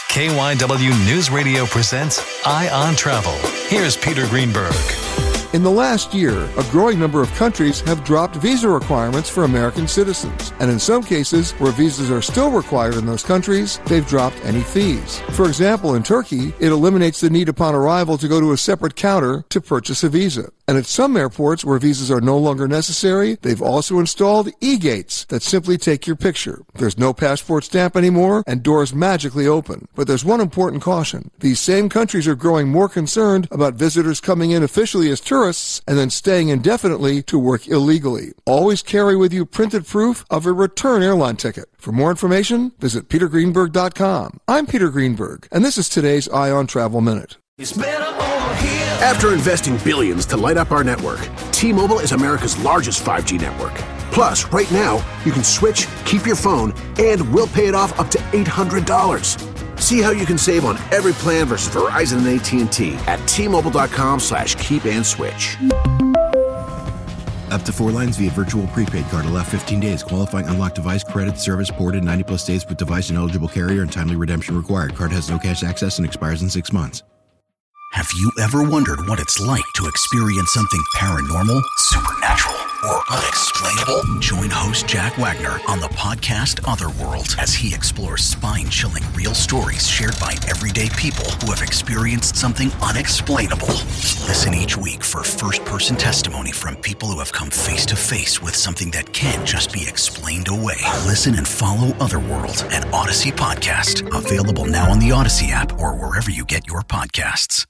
KYW News Radio presents Eye on Travel. Here's Peter Greenberg. In the last year, a growing number of countries have dropped visa requirements for American citizens. And in some cases, where visas are still required in those countries, they've dropped any fees. For example, in Turkey, it eliminates the need upon arrival to go to a separate counter to purchase a visa. And at some airports where visas are no longer necessary, they've also installed e-gates that simply take your picture. There's no passport stamp anymore, and doors magically open. But there's one important caution. These same countries are growing more concerned about visitors coming in officially as tourists and then staying indefinitely to work illegally. Always carry with you printed proof of a return airline ticket. For more information, visit petergreenberg.com. I'm Peter Greenberg, and this is today's Eye on Travel Minute. It's better over here. After investing billions to light up our network, T-Mobile is America's largest 5G network. Plus, right now, you can switch, keep your phone, and we'll pay it off up to $800. See how you can save on every plan versus Verizon and AT&T at T-Mobile.com/keep and switch. Up to 4 lines via virtual prepaid card. Allow 15 days. Qualifying unlocked device credit service ported 90-plus days with device and eligible carrier and timely redemption required. Card has no cash access and expires in 6 months. Have you ever wondered what it's like to experience something paranormal, supernatural, or unexplainable? Join host Jack Wagner on the podcast Otherworld as he explores spine-chilling real stories shared by everyday people who have experienced something unexplainable. Listen each week for first-person testimony from people who have come face-to-face with something that can't just be explained away. Listen and follow Otherworld, an Odyssey podcast. Available now on the Odyssey app or wherever you get your podcasts.